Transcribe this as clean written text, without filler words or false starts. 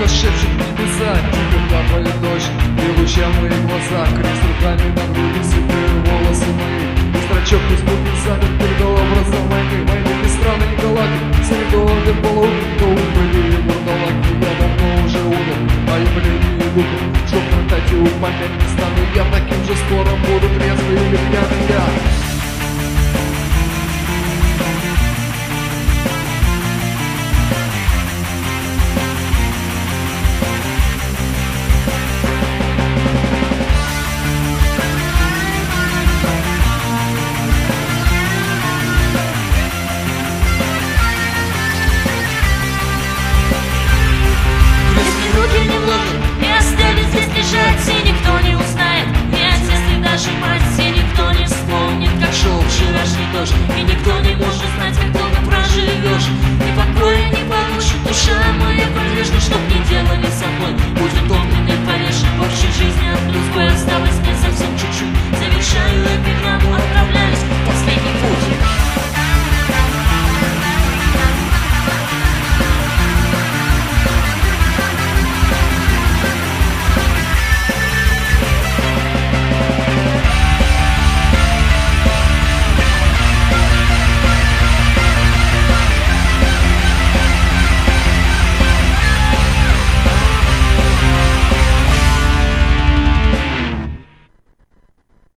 Тихо шепчет небеса, тихо капает дождь, и луча в моих глазах, крест руками на груди, светлые волосы мои. Строчок из путница, как передообразом войны, войны без страны и галактик, середовый полугодник, голубые вурдалаки. Я давно уже умер, а явление духом, чтоб продать его память не стану я таким же скоро, буду трезвый или пьяный.